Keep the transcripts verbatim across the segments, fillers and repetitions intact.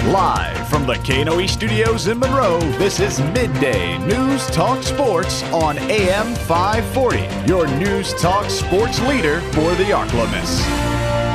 Live from the K N O E studios in Monroe, this is Midday News Talk Sports on A M five forty. Your News Talk Sports leader for the Arklamas.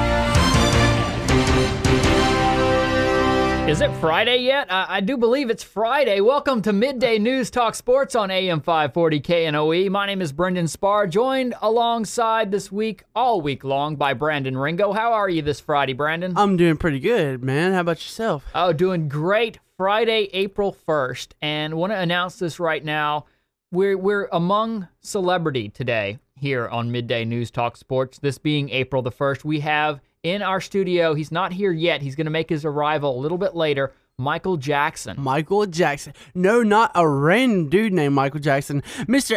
Is it Friday yet? I, I do believe it's Friday. Welcome to Midday News Talk Sports on A M five forty K N O E. My name is Brendan Spar, joined alongside this week, all week long, by Brandon Ringo. How are you this Friday, Brandon? I'm doing pretty good, man. How about yourself? Oh, doing great. Friday, April first, and want to announce this right now. We're we're among celebrity today here on Midday News Talk Sports. This being April the first, we have in our studio, he's not here yet. He's going to make his arrival a little bit later. Michael Jackson. Michael Jackson. No, not a random dude named Michael Jackson. Mister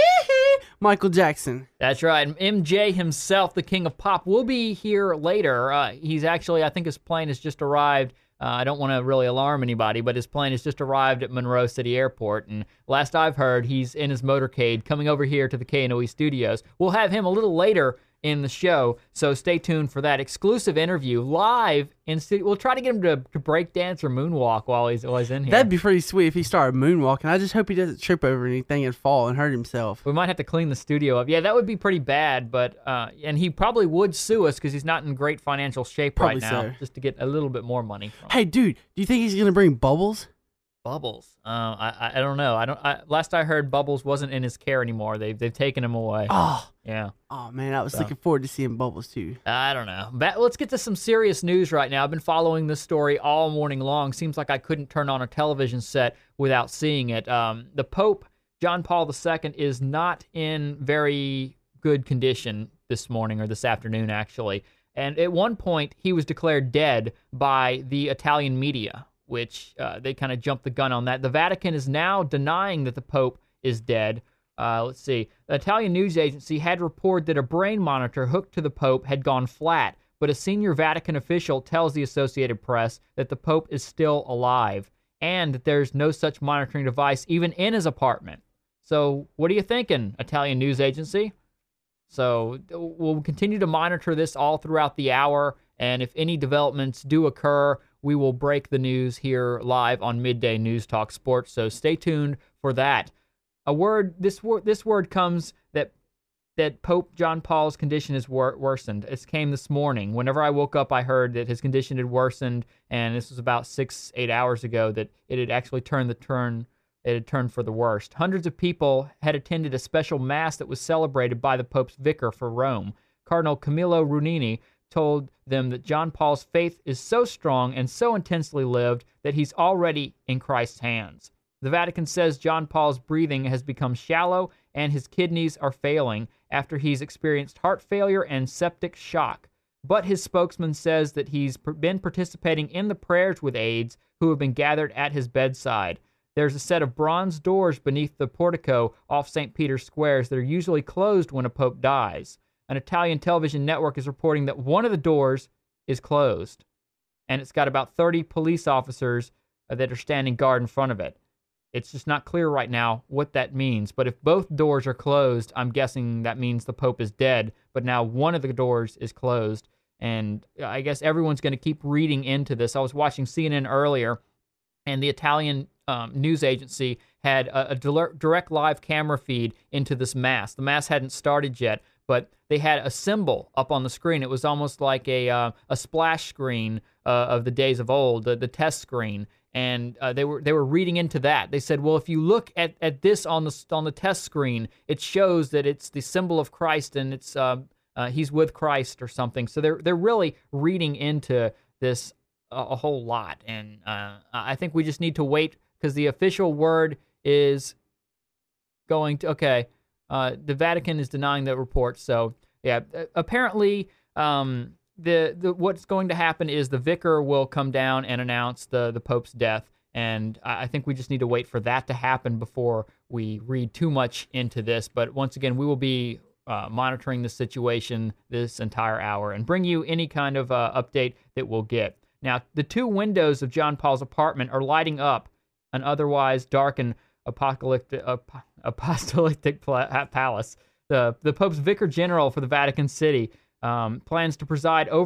Michael Jackson. That's right. M J himself, the king of pop, will be here later. Uh, he's actually, I think his plane has just arrived. Uh, I don't want to really alarm anybody, but his plane has just arrived at Monroe City Airport. And last I've heard, he's in his motorcade coming over here to the K N O E studios. We'll have him a little later in the show, so stay tuned for that exclusive interview live in studio. We'll try to get him to, to break dance or moonwalk while he's, while he's in here. That'd be pretty sweet if he started moonwalking. I just hope he doesn't trip over anything and fall and hurt himself. We might have to clean the studio up. Yeah, that would be pretty bad, but uh, and he probably would sue us because he's not in great financial shape Probably right now, so. just to get a little bit more money from Hey, dude, do you think he's going to bring Bubbles? Bubbles. Uh, I, I I don't know. I don't. I, last I heard, Bubbles wasn't in his care anymore. They've they've taken him away. Oh, yeah. Oh man, I was So. looking forward to seeing Bubbles too. I don't know. But let's get to some serious news right now. I've been following this story all morning long. Seems like I couldn't turn on a television set without seeing it. Um, the Pope, John Paul the Second, is not in very good condition this morning or this afternoon, actually. And at one point, he was declared dead by the Italian media, which uh, they kind of jumped the gun on that. The Vatican is now denying that the Pope is dead. Uh, let's see. The Italian news agency had reported that a brain monitor hooked to the Pope had gone flat, but a senior Vatican official tells the Associated Press that the Pope is still alive and that there's no such monitoring device even in his apartment. So what are you thinking, Italian news agency? So we'll continue to monitor this all throughout the hour, and if any developments do occur, we will break the news here live on Midday News Talk Sports, so stay tuned for that. A word, this word, this word comes that that Pope John Paul's condition has wor- worsened. It came this morning. Whenever I woke up, I heard that his condition had worsened, and this was about six, eight hours ago, that it had actually turned the turn, it had turned for the worst. Hundreds of people had attended a special mass that was celebrated by the Pope's vicar for Rome. Cardinal Camillo Runini told them that John Paul's faith is so strong and so intensely lived that he's already in Christ's hands. The Vatican says John Paul's breathing has become shallow and his kidneys are failing after he's experienced heart failure and septic shock. But his spokesman says that he's been participating in the prayers with aides who have been gathered at his bedside. There's a set of bronze doors beneath the portico off Saint Peter's Squares that are usually closed when a pope dies. An Italian television network is reporting that one of the doors is closed, and it's got about thirty police officers uh, that are standing guard in front of it. It's just not clear right now what that means, but if both doors are closed, I'm guessing that means the Pope is dead, but now one of the doors is closed, and I guess everyone's going to keep reading into this. I was watching C N N earlier, and the Italian um, news agency had a, a direct live camera feed into this mass. The mass hadn't started yet, but they had a symbol up on the screen. It was almost like a uh, a splash screen uh, of the days of old, the, the test screen, and uh, they were they were reading into that. They said, well, if you look at, at this on the on the test screen, it shows that it's the symbol of Christ and it's uh, uh, he's with Christ or something. So they're they're really reading into this a, a whole lot, and uh, I think we just need to wait because the official word is going to okay. Uh, the Vatican is denying the report, so yeah. Apparently, um, the the what's going to happen is the vicar will come down and announce the the Pope's death, and I, I think we just need to wait for that to happen before we read too much into this. But once again, we will be uh, monitoring the situation this entire hour and bring you any kind of uh, update that we'll get. Now, the two windows of John Paul's apartment are lighting up an otherwise dark and apocalyptic, uh, apostolic palace. The the Pope's Vicar General for the Vatican City um, plans to preside over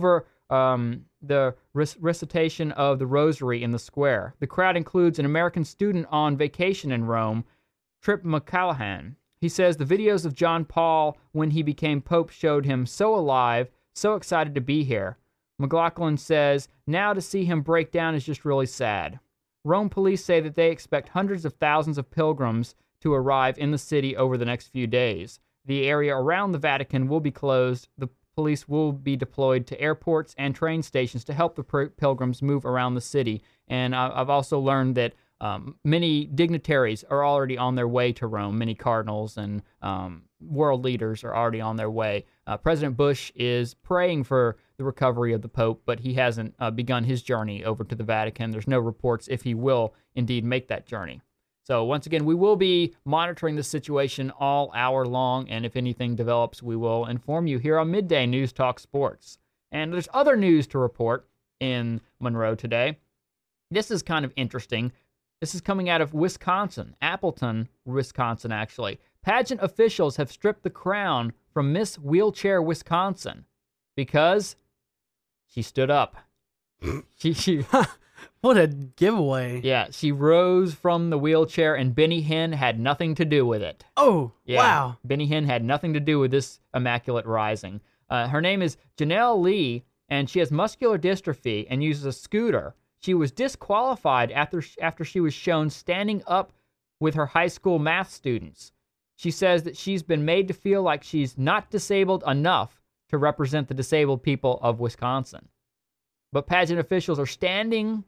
um, the rec- recitation of the Rosary in the square. The crowd includes an American student on vacation in Rome, Trip McCallahan. He says the videos of John Paul when he became Pope showed him so alive, so excited to be here. McLaughlin says, now to see him break down is just really sad. Rome police say that they expect hundreds of thousands of pilgrims to arrive in the city over the next few days. The area around the Vatican will be closed. The police will be deployed to airports and train stations to help the pr- pilgrims move around the city. And I- I've also learned that um, many dignitaries are already on their way to Rome. Many cardinals and um, world leaders are already on their way. Uh, President Bush is praying for the recovery of the Pope, but he hasn't uh, begun his journey over to the Vatican. There's no reports if he will indeed make that journey. So once again, we will be monitoring the situation all hour long, and if anything develops, we will inform you here on Midday News Talk Sports. And there's other news to report in Monroe today. This is kind of interesting. This is coming out of Wisconsin, Appleton, Wisconsin, actually. Pageant officials have stripped the crown from Miss Wheelchair Wisconsin because she stood up. she, she What a giveaway. Yeah, she rose from the wheelchair, and Benny Hinn had nothing to do with it. Oh, Yeah, wow. Benny Hinn had nothing to do with this immaculate rising. Uh, her name is Janelle Lee, and she has muscular dystrophy and uses a scooter. She was disqualified after after she was shown standing up with her high school math students. She says that she's been made to feel like she's not disabled enough to represent the disabled people of Wisconsin. But pageant officials are standing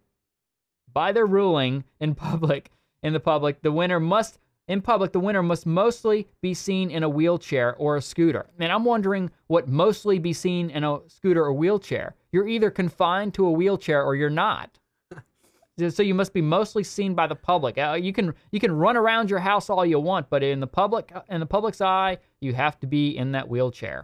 by their ruling in public. In the public, the winner must in public the winner must mostly be seen in a wheelchair or a scooter. And I'm wondering what mostly be seen in a scooter or wheelchair. You're either confined to a wheelchair or you're not. So you must be mostly seen by the public. Uh, you can you can run around your house all you want, but in the public in the public's eye, you have to be in that wheelchair.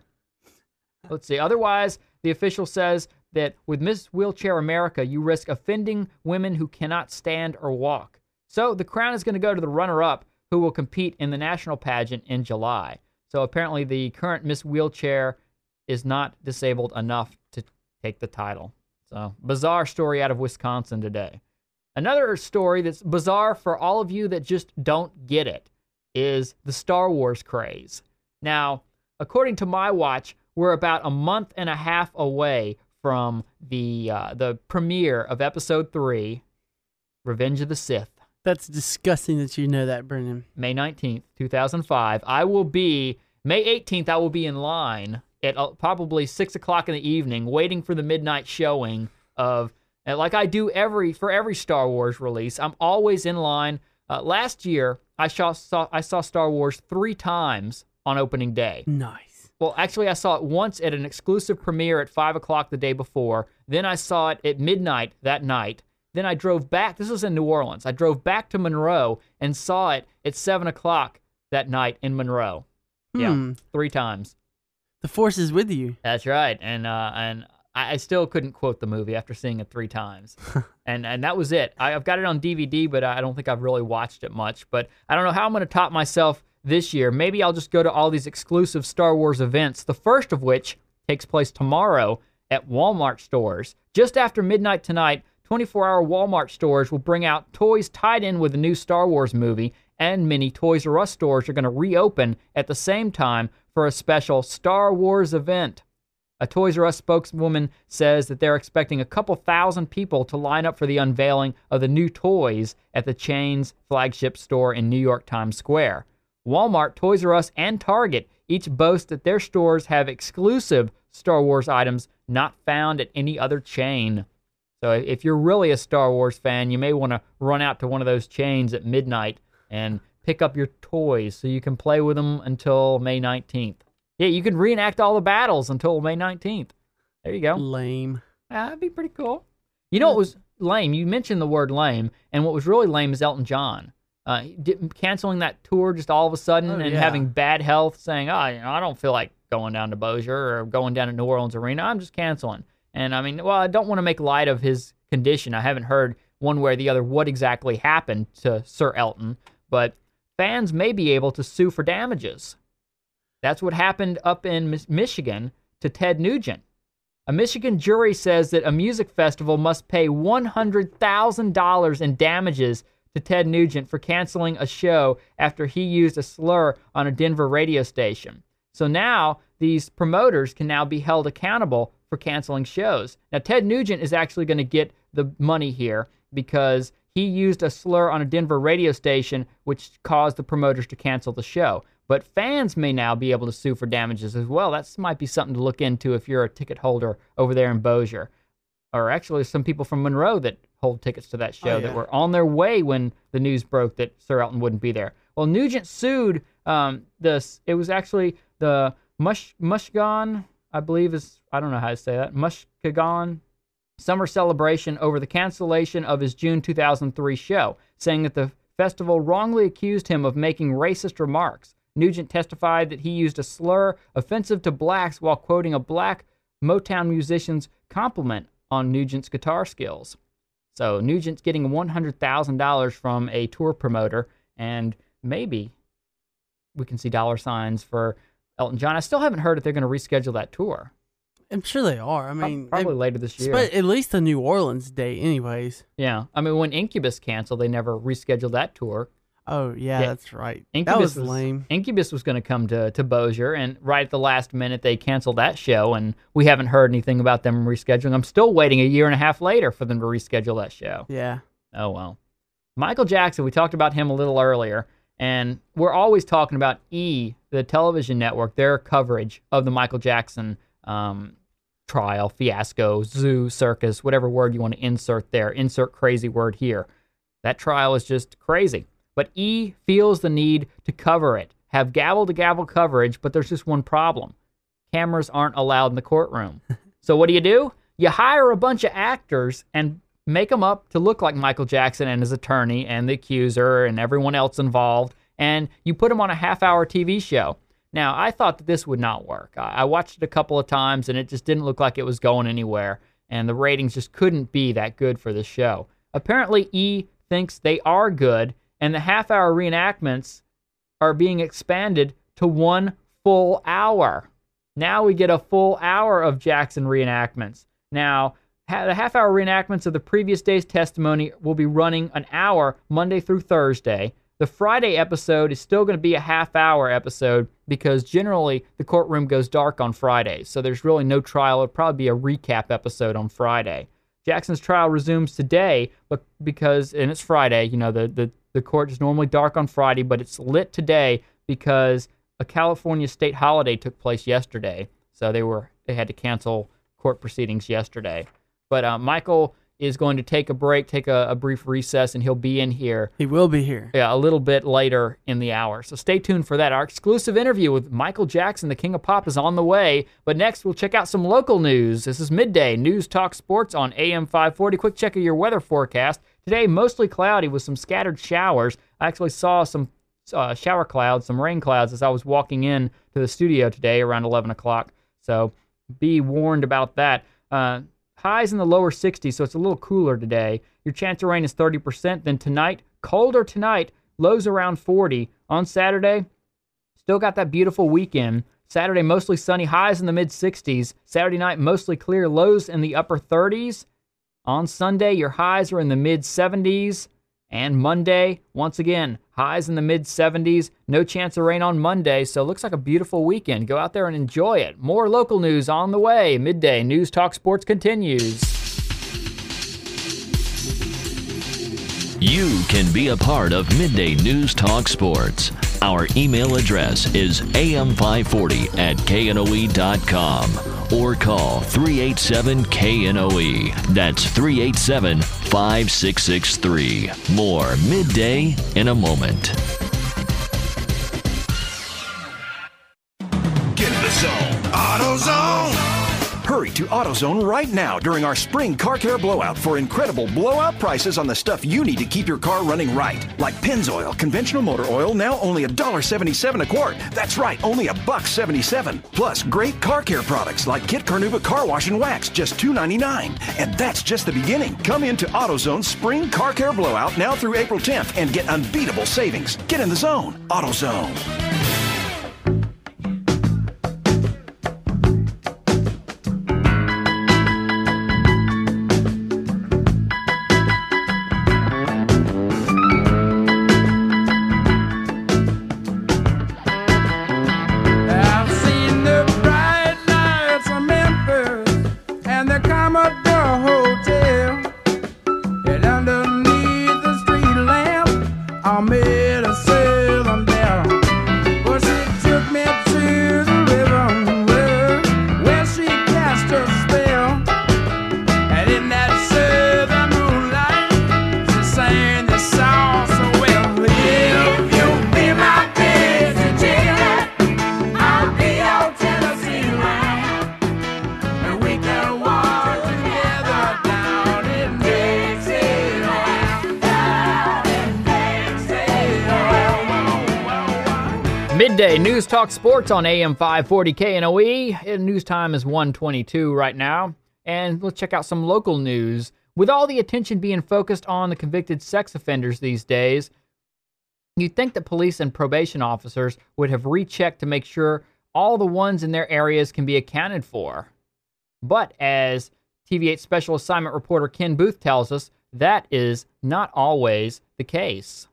Let's see. Otherwise, the official says that with Miss Wheelchair America, you risk offending women who cannot stand or walk. So the crown is going to go to the runner-up, who will compete in the national pageant in July. So apparently the current Miss Wheelchair is not disabled enough to take the title. So bizarre story out of Wisconsin today. Another story that's bizarre for all of you that just don't get it is the Star Wars craze. Now, according to my watch, we're about a month and a half away from the uh, the premiere of Episode three, Revenge of the Sith. That's disgusting that you know that, Brennan. May nineteenth, two thousand five. I will be, May eighteenth, I will be in line at uh, probably six o'clock in the evening waiting for the midnight showing of, and like I do every for every Star Wars release, I'm always in line. Uh, last year, I saw, saw I saw Star Wars three times on opening day. Nice. Well, actually, I saw it once at an exclusive premiere at five o'clock the day before. Then I saw it at midnight that night. Then I drove back. This was in New Orleans. I drove back to Monroe and saw it at seven o'clock that night in Monroe. Hmm. Yeah, three times. The Force is with you. That's right. And uh, and I, I still couldn't quote the movie after seeing it three times. and and that was it. I, I've got it on D V D, but I don't think I've really watched it much. But I don't know how I'm going to top myself this year. Maybe I'll just go to all these exclusive Star Wars events, the first of which takes place tomorrow at Walmart stores. Just after midnight tonight, twenty-four hour Walmart stores will bring out toys tied in with the new Star Wars movie, and many Toys R Us stores are going to reopen at the same time for a special Star Wars event. A Toys R Us spokeswoman says that they're expecting a couple thousand people to line up for the unveiling of the new toys at the chain's flagship store in New York Times Square. Walmart, Toys R Us, and Target each boast that their stores have exclusive Star Wars items not found at any other chain. So if you're really a Star Wars fan, you may want to run out to one of those chains at midnight and pick up your toys so you can play with them until May nineteenth. Yeah, you can reenact all the battles until May nineteenth. There you go. Lame. Ah, that'd be pretty cool. You know what was lame? You mentioned the word lame, and what was really lame is Elton John. Uh, did, canceling that tour just all of a sudden oh, and yeah. having bad health, saying, oh, you know, I don't feel like going down to Bossier or going down to New Orleans Arena. I'm just canceling. And I mean, well, I don't want to make light of his condition. I haven't heard one way or the other what exactly happened to Sir Elton, but fans may be able to sue for damages. That's what happened up in Michigan to Ted Nugent. A Michigan jury says that a music festival must pay one hundred thousand dollars in damages to Ted Nugent for canceling a show after he used a slur on a Denver radio station. So now these promoters can now be held accountable for canceling shows. Now, Ted Nugent is actually going to get the money here because he used a slur on a Denver radio station, which caused the promoters to cancel the show. But fans may now be able to sue for damages as well. That might be something to look into if you're a ticket holder over there in Bossier. Or actually, some people from Monroe that hold tickets to that show oh, yeah. that were on their way when the news broke that Sir Elton wouldn't be there. Well, Nugent sued um, this. It was actually the Mush Mushgan, I believe is, I don't know how to say that, Mushkagon Summer Celebration over the cancellation of his June two thousand three show, saying that the festival wrongly accused him of making racist remarks. Nugent testified that he used a slur offensive to blacks while quoting a black Motown musician's compliment on Nugent's guitar skills. So Nugent's getting one hundred thousand dollars from a tour promoter, and maybe we can see dollar signs for Elton John. I still haven't heard if they're going to reschedule that tour. I'm sure they are. I mean, probably later this year. But at least the New Orleans date, anyways. Yeah. I mean, when Incubus canceled, they never rescheduled that tour. Oh, yeah, yeah. That's right. Incubus that was, was lame. Incubus was going to come to, to Bossier, and right at the last minute, they canceled that show, and we haven't heard anything about them rescheduling. I'm still waiting a year and a half later for them to reschedule that show. Yeah. Oh, well. Michael Jackson, we talked about him a little earlier, and we're always talking about E, the television network, their coverage of the Michael Jackson um, trial, fiasco, zoo, circus, whatever word you want to insert there. Insert crazy word here. That trial is just crazy. But E feels the need to cover it, have gavel-to-gavel coverage, but there's just one problem. Cameras aren't allowed in the courtroom. So what do you do? You hire a bunch of actors and make them up to look like Michael Jackson and his attorney and the accuser and everyone else involved, and you put them on a half-hour T V show. Now, I thought that this would not work. I watched it a couple of times, and it just didn't look like it was going anywhere, and the ratings just couldn't be that good for the show. Apparently, E thinks they are good, and the half-hour reenactments are being expanded to one full hour. Now we get a full hour of Jackson reenactments. Now, the half-hour reenactments of the previous day's testimony will be running an hour Monday through Thursday. The Friday episode is still going to be a half-hour episode because generally the courtroom goes dark on Fridays, so there's really no trial. It'll probably be a recap episode on Friday. Jackson's trial resumes today, but because, and it's Friday, you know, the, the, the court is normally dark on Friday, but it's lit today because a California state holiday took place yesterday, so they were they had to cancel court proceedings yesterday. But uh, Michael is going to take a break, take a, a brief recess, and he'll be in here. He will be here. Yeah, a little bit later in the hour. So stay tuned for that. Our exclusive interview with Michael Jackson, the King of Pop, is on the way. But next, we'll check out some local news. This is Midday News Talk Sports on A M five forty. Quick check of your weather forecast. Today, mostly cloudy with some scattered showers. I actually saw some uh, shower clouds, some rain clouds as I was walking in to the studio today around eleven o'clock. So be warned about that. Uh, Highs in the lower sixties, so it's a little cooler today. Your chance of rain is thirty percent. Then tonight, colder tonight, lows around forty. On Saturday, still got that beautiful weekend. Saturday, mostly sunny, highs in the mid-sixties. Saturday night, mostly clear, lows in the upper thirties. On Sunday, your highs are in the mid-seventies. And Monday, once again, highs in the mid-seventies. No chance of rain on Monday, so it looks like a beautiful weekend. Go out there and enjoy it. More local news on the way. Midday News Talk Sports continues. You can be a part of Midday News Talk Sports. Our email address is A M five forty at K N O E dot com or call three eight seven K N O E. That's three eight seven, five six six three. More Midday in a moment. Get in the zone. AutoZone. Hurry to AutoZone right now during our spring car care blowout for incredible blowout prices on the stuff you need to keep your car running right. Like Pennzoil, conventional motor oil, now only one dollar seventy-seven a quart. That's right, only a buck seventy-seven. Plus great car care products like Kit Carnauba Car Wash and Wax, just two ninety-nine. And that's just the beginning. Come into AutoZone's spring car care blowout now through April tenth and get unbeatable savings. Get in the zone. AutoZone. Midday News Talk Sports on A M five forty K N O E. And news time is one twenty-two right now. And let's check out some local news. With all the attention being focused on the convicted sex offenders these days, you'd think that police and probation officers would have rechecked to make sure all the ones in their areas can be accounted for. But as T V eight Special Assignment reporter Ken Booth tells us, that is not always the case.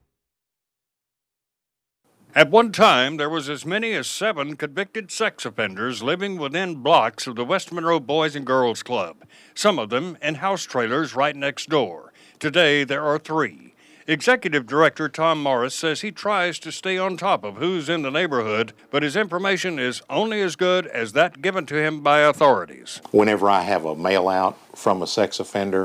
At one time, there was as many as seven convicted sex offenders living within blocks of the West Monroe Boys and Girls Club, some of them in house trailers right next door. Today, there are three. Executive Director Tom Morris says he tries to stay on top of who's in the neighborhood, but his information is only as good as that given to him by authorities. Whenever I have a mail out from a sex offender,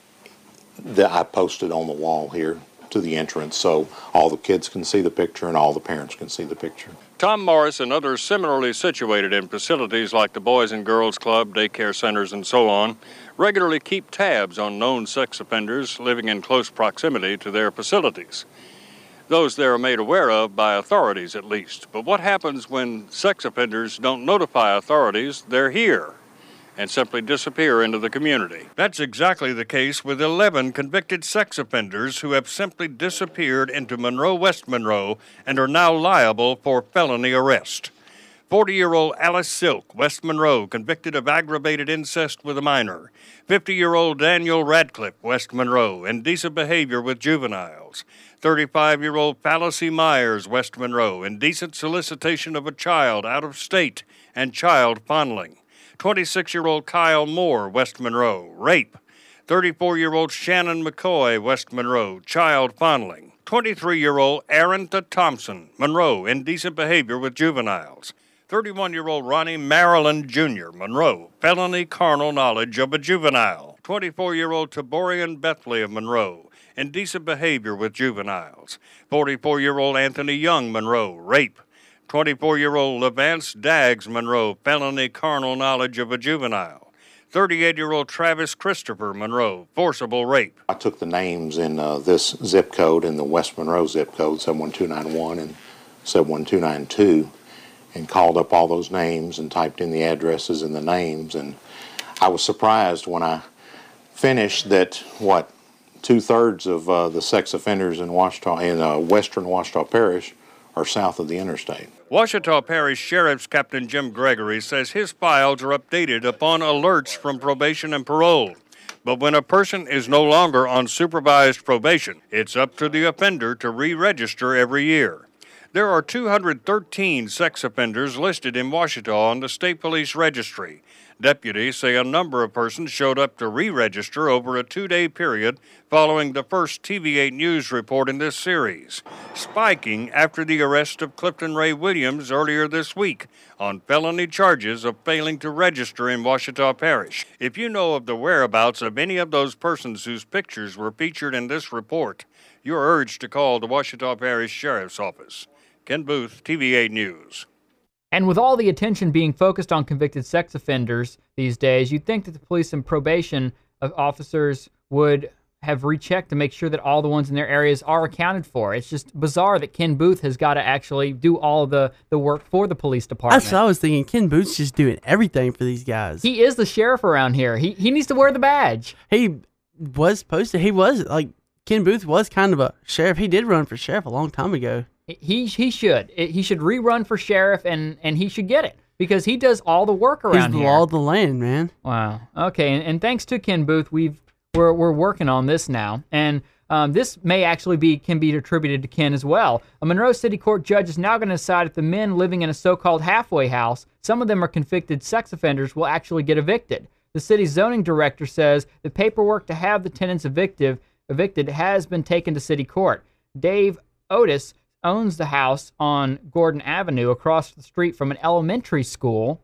that I post it on the wall here to the entrance so all the kids can see the picture and all the parents can see the picture. Tom Morris and others similarly situated in facilities like the Boys and Girls Club, daycare centers, and so on, regularly keep tabs on known sex offenders living in close proximity to their facilities. Those they are made aware of by authorities, at least. But what happens when sex offenders don't notify authorities they're here and simply disappear into the community? That's exactly the case with eleven convicted sex offenders who have simply disappeared into Monroe, West Monroe, and are now liable for felony arrest. forty-year-old Alice Silk, West Monroe, convicted of aggravated incest with a minor. fifty-year-old Daniel Radcliffe, West Monroe, indecent behavior with juveniles. thirty-five-year-old Fallacy Myers, West Monroe, indecent solicitation of a child out of state and child fondling. twenty-six-year-old Kyle Moore, West Monroe, rape. thirty-four-year-old Shannon McCoy, West Monroe, child fondling. twenty-three-year-old Aaronta Thompson, Monroe, indecent behavior with juveniles. thirty-one-year-old Ronnie Maryland Junior, Monroe, felony carnal knowledge of a juvenile. twenty-four-year-old Taborian Bethley of Monroe, indecent behavior with juveniles. forty-four-year-old Anthony Young, Monroe, rape. twenty-four-year-old Levance Daggs, Monroe, felony carnal knowledge of a juvenile. thirty-eight-year-old Travis Christopher, Monroe, forcible rape. I took the names in uh, this zip code and the West Monroe zip code, seven one two nine one and seven one two nine two, and called up all those names and typed in the addresses and the names. And I was surprised when I finished that, what, two-thirds of uh, the sex offenders in Ouachita, in uh, western Ouachita Parish are south of the interstate. Ouachita Parish Sheriff's Captain Jim Gregory says his files are updated upon alerts from probation and parole. But when a person is no longer on supervised probation, it's up to the offender to re-register every year. There are two hundred thirteen sex offenders listed in Ouachita on the State Police Registry. Deputies say a number of persons showed up to re-register over a two-day period following the first T V eight News report in this series, spiking after the arrest of Clifton Ray Williams earlier this week on felony charges of failing to register in Ouachita Parish. If you know of the whereabouts of any of those persons whose pictures were featured in this report, you're urged to call the Ouachita Parish Sheriff's Office. Ken Booth, T V eight News. And with all the attention being focused on convicted sex offenders these days, you'd think that the police and probation officers would have rechecked to make sure that all the ones in their areas are accounted for. It's just bizarre that Ken Booth has got to actually do all the, the work for the police department. That's what I was thinking. Ken Booth's just doing everything for these guys. He is the sheriff around here. He he needs to wear the badge. He was supposed to. He was, like, Ken Booth was kind of a sheriff. He did run for sheriff a long time ago. He he should. He should rerun for sheriff, and, and he should get it because he does all the work around here. He's the law of the land, man. Wow. Okay, and, and thanks to Ken Booth, we've we're we're working on this now, and um, this may actually be can be attributed to Ken as well. A Monroe City Court judge is now going to decide if the men living in a so-called halfway house, some of them are convicted sex offenders, will actually get evicted. The city's zoning director says the paperwork to have the tenants evicted evicted has been taken to city court. Dave Otis owns the house on Gordon Avenue across the street from an elementary school.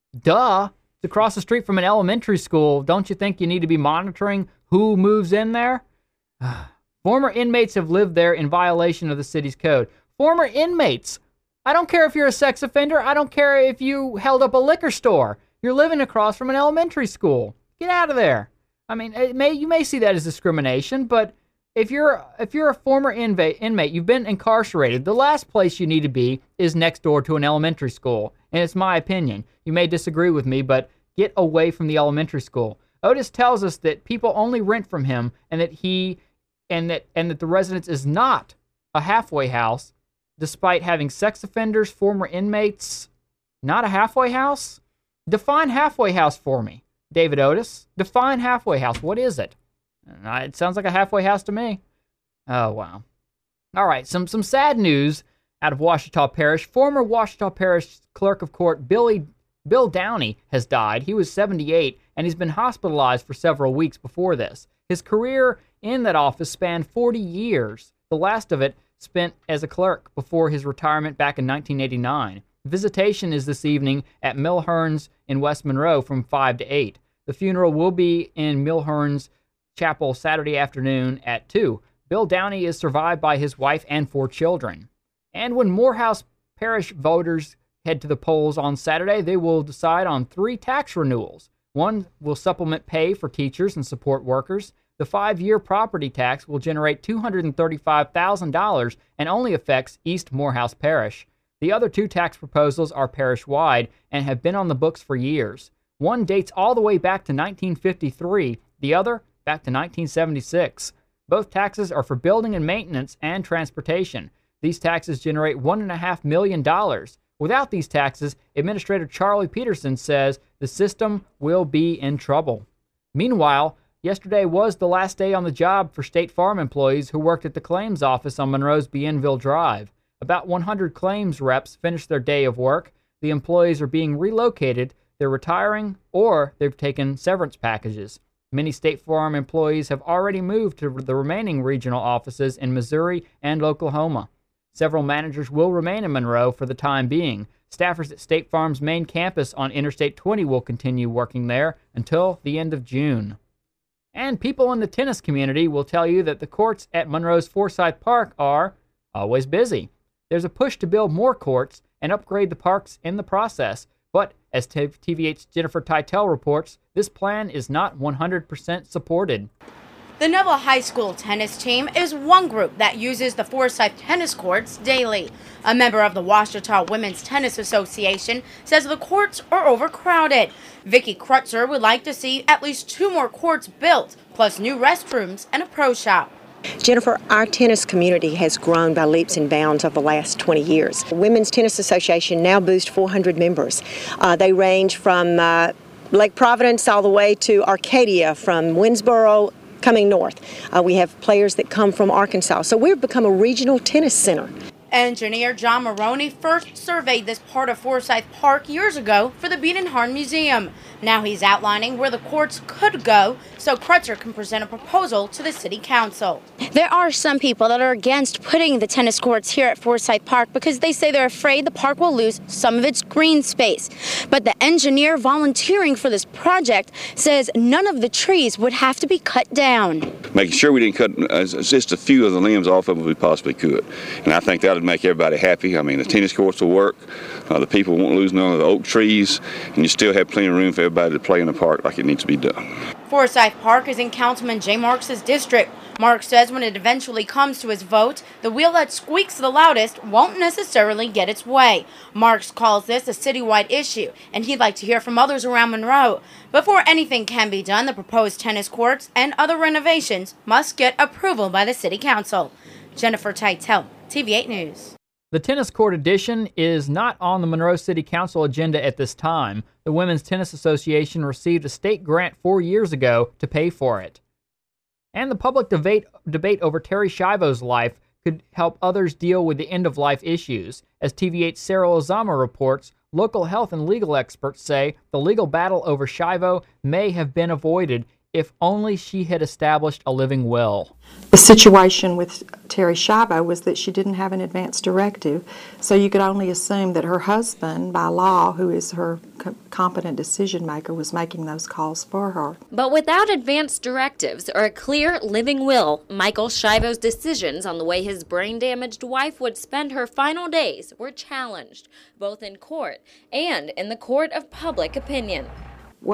Duh. It's across the street from an elementary school. Don't you think you need to be monitoring who moves in there? Former inmates have lived there in violation of the city's code. Former inmates. I don't care if you're a sex offender. I don't care if you held up a liquor store. You're living across from an elementary school. Get out of there. I mean, it may you may see that as discrimination, but if you're if you're a former inmate, inmate, you've been incarcerated, the last place you need to be is next door to an elementary school. And it's my opinion. You may disagree with me, but get away from the elementary school. Otis tells us that people only rent from him, and that he and that and that the residence is not a halfway house, despite having sex offenders, former inmates. Not a halfway house? Define halfway house for me, David Otis. Define halfway house. What is it? Uh, it sounds like a halfway house to me. Oh, wow. All right, some some sad news out of Ouachita Parish. Former Ouachita Parish Clerk of Court Billy Bill Downey has died. He was seventy-eight, and he's been hospitalized for several weeks before this. His career in that office spanned forty years, the last of it spent as a clerk before his retirement back in nineteen eighty-nine. Visitation is this evening at Milhern's in West Monroe from five to eight. The funeral will be in Milhern's Chapel Saturday afternoon at two. Bill Downey is survived by his wife and four children. And when Morehouse Parish voters head to the polls on Saturday, they will decide on three tax renewals. One will supplement pay for teachers and support workers. The five-year property tax will generate two hundred thirty-five thousand dollars and only affects East Morehouse Parish. The other two tax proposals are parish-wide and have been on the books for years. One dates all the way back to nineteen fifty-three, the other back to nineteen seventy-six. Both taxes are for building and maintenance and transportation. These taxes generate one point five million dollars. Without these taxes, Administrator Charlie Peterson says the system will be in trouble. Meanwhile, yesterday was the last day on the job for State Farm employees who worked at the claims office on Monroe's Bienville Drive. About one hundred claims reps finished their day of work. The employees are being relocated, they're retiring, or they've taken severance packages. Many State Farm employees have already moved to the remaining regional offices in Missouri and Oklahoma. Several managers will remain in Monroe for the time being. Staffers at State Farm's main campus on Interstate twenty will continue working there until the end of June. And people in the tennis community will tell you that the courts at Monroe's Forsyth Park are always busy. There's a push to build more courts and upgrade the parks in the process. But as T V eight's Jennifer Titel reports, this plan is not one hundred percent supported. The Neville High School tennis team is one group that uses the Forsyth tennis courts daily. A member of the Ouachita Women's Tennis Association says the courts are overcrowded. Vicky Krutzer would like to see at least two more courts built, plus new restrooms and a pro shop. Jennifer, our tennis community has grown by leaps and bounds over the last twenty years. The Women's Tennis Association now boasts four hundred members. Uh, they range from uh, Lake Providence all the way to Arcadia, from Winsboro coming north. Uh, we have players that come from Arkansas. So we've become a regional tennis center. Engineer John Maroney first surveyed this part of Forsyth Park years ago for the Beat and Hearn Museum. Now he's outlining where the courts could go so Krutzer can present a proposal to the City Council. There are some people that are against putting the tennis courts here at Forsyth Park because they say they're afraid the park will lose some of its green space. But the engineer volunteering for this project says none of the trees would have to be cut down. Making sure we didn't cut uh, just a few of the limbs off of them we possibly could. And I think that would make everybody happy. I mean, the tennis courts will work. Uh, the people won't lose none of the oak trees, and you still have plenty of room for everybody to play in the park like it needs to be done. Forsyth Park is in Councilman Jay Marks' district. Marks says when it eventually comes to his vote, the wheel that squeaks the loudest won't necessarily get its way. Marks calls this a citywide issue, and he'd like to hear from others around Monroe. Before anything can be done, the proposed tennis courts and other renovations must get approval by the City Council. Jennifer Titel, T V eight News. The tennis court addition is not on the Monroe City Council agenda at this time. The Women's Tennis Association received a state grant four years ago to pay for it. And the public debate, debate over Terri Schiavo's life could help others deal with the end-of-life issues. As T V eight's Sarah Ozama reports, local health and legal experts say the legal battle over Schiavo may have been avoided if only she had established a living will. The situation with Terri Schiavo was that she didn't have an advance directive, so you could only assume that her husband, by law, who is her co- competent decision maker, was making those calls for her. But without advance directives or a clear living will, Michael Schiavo's decisions on the way his brain-damaged wife would spend her final days were challenged, both in court and in the court of public opinion. What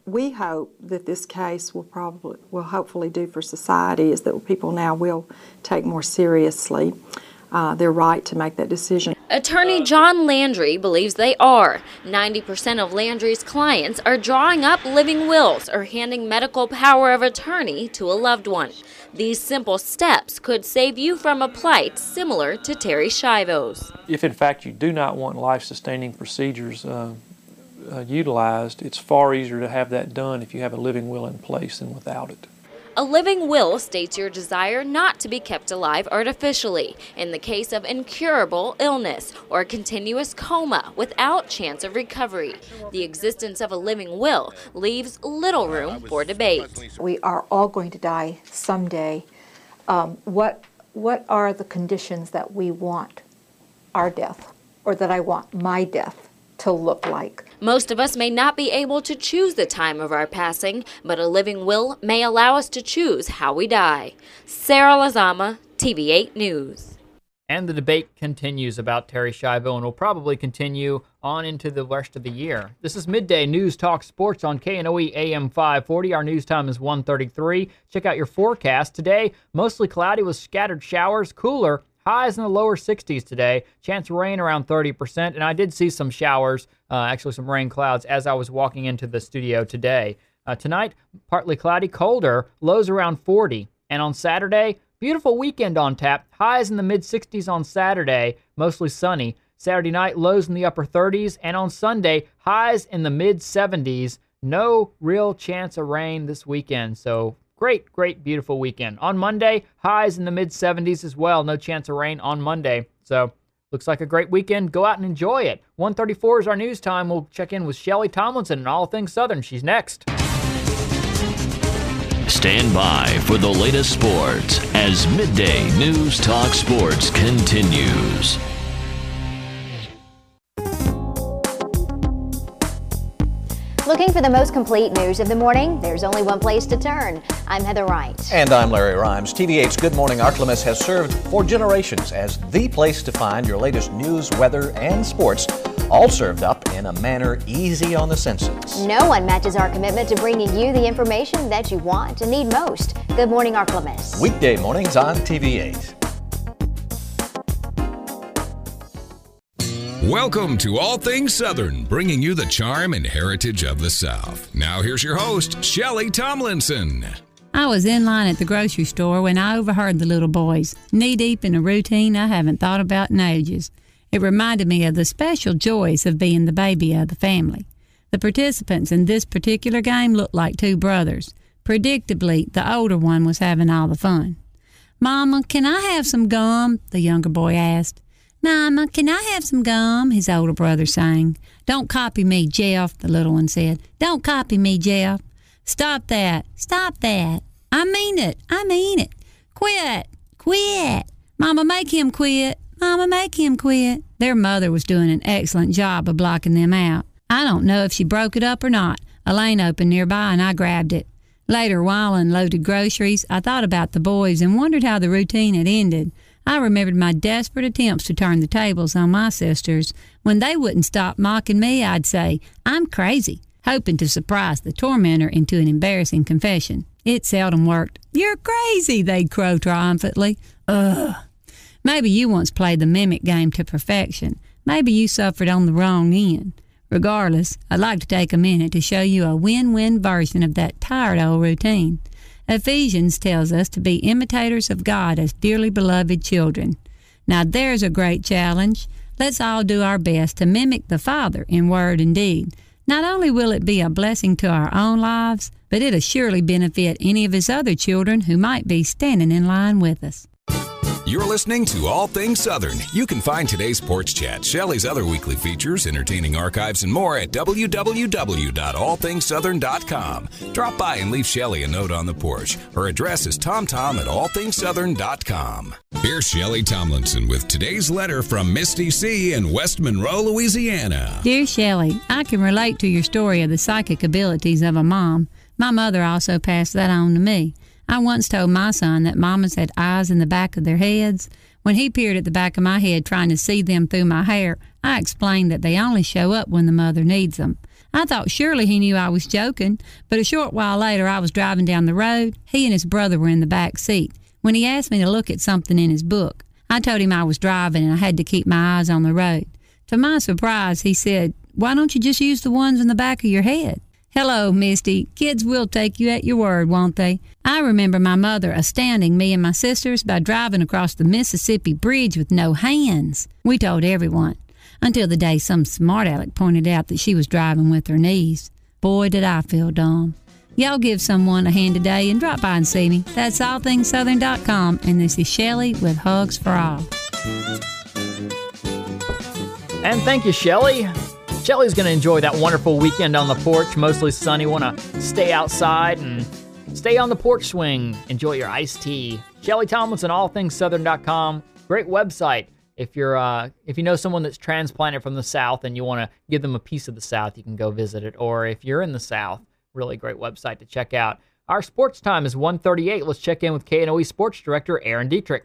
we hope that this case will probably, will hopefully do for society is that people now will take more seriously uh, their right to make that decision. Attorney John Landry believes they are. ninety percent of Landry's clients are drawing up living wills or handing medical power of attorney to a loved one. These simple steps could save you from a plight similar to Terry Schiavo's. If in fact you do not want life-sustaining procedures uh, uh, utilized, it's far easier to have that done if you have a living will in place than without it. A living will states your desire not to be kept alive artificially in the case of incurable illness or continuous coma without chance of recovery. The existence of a living will leaves little room for debate. We are all going to die someday. Um, what, what are the conditions that we want our death, or that I want my death to look like? Most of us may not be able to choose the time of our passing, but a living will may allow us to choose how we die. Sarah Lazama, T V eight News. And the debate continues about Terry Schiavo and will probably continue on into the rest of the year. This is Midday News Talk Sports on K N O E A M five forty. Our news time is one thirty-three. Check out your forecast. Today, mostly cloudy with scattered showers, cooler. Highs in the lower sixties today. Chance of rain around thirty percent. And I did see some showers, uh, actually some rain clouds, as I was walking into the studio today. Uh, tonight, partly cloudy, colder, lows around forty. And on Saturday, beautiful weekend on tap. Highs in the mid-sixties on Saturday, mostly sunny. Saturday night, lows in the upper thirties. And on Sunday, highs in the mid-seventies. No real chance of rain this weekend, so Great, great, beautiful weekend. On Monday, highs in the mid-seventies as well. No chance of rain on Monday. So, looks like a great weekend. Go out and enjoy it. one thirty-four is our news time. We'll check in with Shelly Tomlinson and All Things Southern. She's next. Stand by for the latest sports as Midday News Talk Sports continues. Looking for the most complete news of the morning? There's only one place to turn. I'm Heather Wright. And I'm Larry Rimes. T V eight's Good Morning Artemis has served for generations as the place to find your latest news, weather, and sports, all served up in a manner easy on the senses. No one matches our commitment to bringing you the information that you want and need most. Good Morning Artemis. Weekday mornings on T V eight. Welcome to All Things Southern, bringing you the charm and heritage of the South. Now here's your host, Shelly Tomlinson. I was in line at the grocery store when I overheard the little boys, knee-deep in a routine I haven't thought about in ages. It reminded me of the special joys of being the baby of the family. The participants in this particular game looked like two brothers. Predictably, the older one was having all the fun. "Mama, can I have some gum?" the younger boy asked. "Mama, can I have some gum?" his older brother sang. "Don't copy me, Jeff," the little one said. "Don't copy me, Jeff." "Stop that. Stop that. I mean it. I mean it. Quit. Quit. Mama, make him quit. Mama, make him quit." Their mother was doing an excellent job of blocking them out. I don't know if she broke it up or not. A lane opened nearby and I grabbed it. Later, while unloaded groceries, I thought about the boys and wondered how the routine had ended. I remembered my desperate attempts to turn the tables on my sisters. When they wouldn't stop mocking me, I'd say, "I'm crazy," hoping to surprise the tormentor into an embarrassing confession. It seldom worked. "You're crazy," they'd crow triumphantly. Ugh. Maybe you once played the mimic game to perfection. Maybe you suffered on the wrong end. Regardless, I'd like to take a minute to show you a win-win version of that tired old routine. Ephesians tells us to be imitators of God as dearly beloved children. Now there's a great challenge. Let's all do our best to mimic the Father in word and deed. Not only will it be a blessing to our own lives, but it'll surely benefit any of his other children who might be standing in line with us. You're listening to All Things Southern. You can find today's Sports Chat, Shelley's other weekly features, entertaining archives, and more at w w w dot all things southern dot com. Drop by and leave Shelley a note on the porch. Her address is tomtom at all things southern dot com. Here's Shelley Tomlinson with today's letter from Misty C. in West Monroe, Louisiana. Dear Shelley, I can relate to your story of the psychic abilities of a mom. My mother also passed that on to me. I once told my son that mamas had eyes in the back of their heads. When he peered at the back of my head trying to see them through my hair, I explained that they only show up when the mother needs them. I thought surely he knew I was joking, but a short while later I was driving down the road. He and his brother were in the back seat. When he asked me to look at something in his book, I told him I was driving and I had to keep my eyes on the road. To my surprise, he said, "Why don't you just use the ones in the back of your head?" Hello, Misty. Kids will take you at your word, won't they? I remember my mother astounding me and my sisters by driving across the Mississippi Bridge with no hands. We told everyone, until the day some smart aleck pointed out that she was driving with her knees. Boy, did I feel dumb. Y'all give someone a hand today and drop by and see me. That's all things southern dot com, and this is Shelley with Hugs for All. And thank you, Shelley. Shelley's going to enjoy that wonderful weekend on the porch, mostly sunny. Want to stay outside and stay on the porch swing. Enjoy your iced tea. Shelley Tomlinson, all things southern dot com. Great website. If you're uh, if you know someone that's transplanted from the South and you want to give them a piece of the South, you can go visit it. Or if you're in the South, really great website to check out. Our sports time is one thirty-eight. Let's check in with K N O E Sports Director Aaron Dietrich.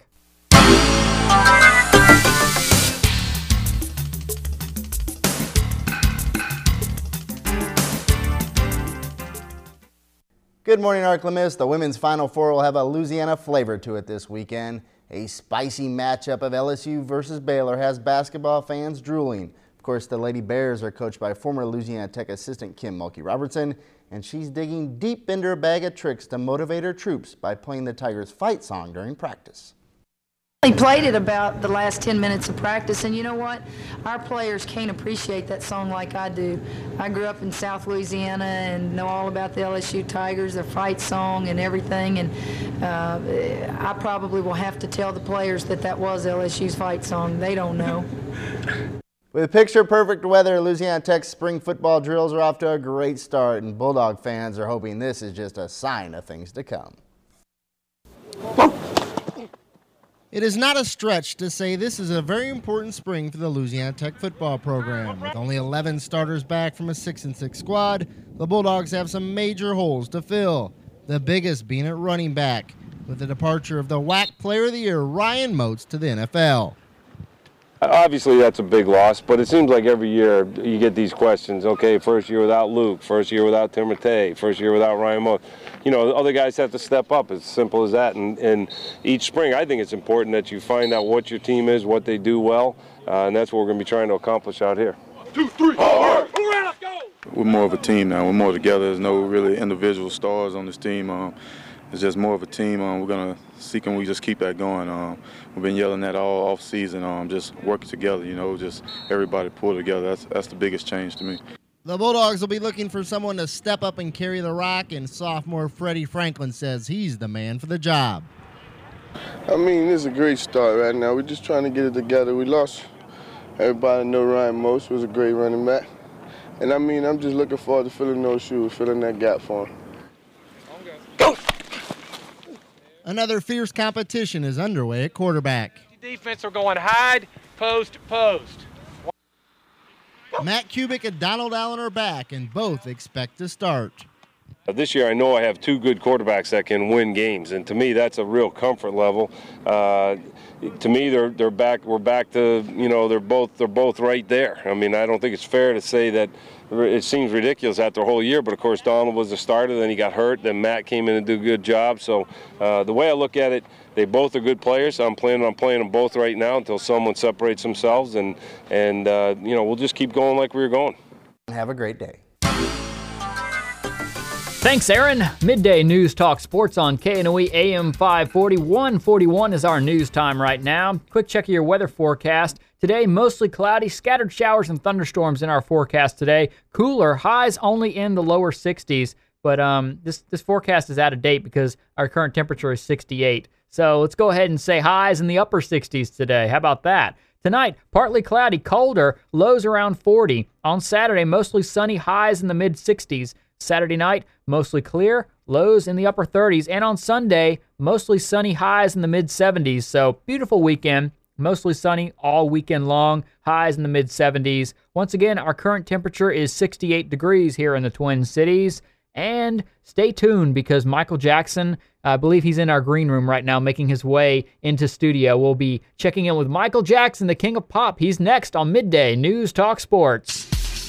Good morning, Arklamis. The women's Final Four will have a Louisiana flavor to it this weekend. A spicy matchup of L S U versus Baylor has basketball fans drooling. Of course, the Lady Bears are coached by former Louisiana Tech assistant Kim Mulkey Robertson, and she's digging deep into her bag of tricks to motivate her troops by playing the Tigers' fight song during practice. He played it about the last ten minutes of practice, and you know what? Our players can't appreciate that song like I do. I grew up in South Louisiana and know all about the L S U Tigers, their fight song and everything, and uh, I probably will have to tell the players that that was L S U's fight song. They don't know. With picture-perfect weather, Louisiana Tech's spring football drills are off to a great start, and Bulldog fans are hoping this is just a sign of things to come. It is not a stretch to say this is a very important spring for the Louisiana Tech football program. With only eleven starters back from a six and six squad, the Bulldogs have some major holes to fill, the biggest being at running back, with the departure of the W A C Player of the Year, Ryan Moats, to the N F L. Obviously, that's a big loss, but it seems like every year you get these questions. Okay, first year without Luke, first year without Tim Rattay, first year without Ryan Moats. You know, the other guys have to step up. It's as simple as that. And, and each spring, I think it's important that you find out what your team is, what they do well, uh, and that's what we're going to be trying to accomplish out here. Two, three, four. Let's go. We're more of a team now. We're more together. There's no really individual stars on this team. Um, it's just more of a team. Um, we're going to see can we just keep that going. Um, we've been yelling that all off season. Um, just working together. You know, just everybody pull together. That's that's the biggest change to me. The Bulldogs will be looking for someone to step up and carry the rock, and sophomore Freddie Franklin says he's the man for the job. I mean, it's a great start right now. We're just trying to get it together. We lost. Everybody know Ryan Moats was a great running back. And, I mean, I'm just looking forward to filling those shoes, filling that gap for him. Go! Another fierce competition is underway at quarterback. Defense are going hide, post, post. Matt Kubik and Donald Allen are back, and both expect to start. This year I know I have two good quarterbacks that can win games, and to me that's a real comfort level. Uh, to me they're they're back we're back to, you know, they're both they're both right there. I mean, I don't think it's fair to say that it seems ridiculous after a whole year, but of course Donald was the starter, then he got hurt, then Matt came in and did a good job. So uh, the way I look at it, they both are good players. I'm planning on playing them both right now until someone separates themselves, and and uh, you know, we'll just keep going like we were going. Have a great day. Thanks, Aaron. Midday News Talk Sports on K N O E A M five forty. one forty-one is our news time right now. Quick check of your weather forecast. Today, mostly cloudy, scattered showers and thunderstorms in our forecast today. Cooler, highs only in the lower sixties. But um, this, this forecast is out of date because our current temperature is sixty-eight. So let's go ahead and say highs in the upper sixties today. How about that? Tonight, partly cloudy, colder, lows around forty. On Saturday, mostly sunny, highs in the mid-sixties. Saturday night, mostly clear, lows in the upper thirties. And on Sunday, mostly sunny, highs in the mid-seventies. So beautiful weekend, mostly sunny all weekend long, highs in the mid-seventies. Once again, our current temperature is sixty-eight degrees here in the Twin Cities. And stay tuned because Michael Jackson, I believe he's in our green room right now making his way into studio. We'll be checking in with Michael Jackson, the king of pop. He's next on Midday News Talk Sports.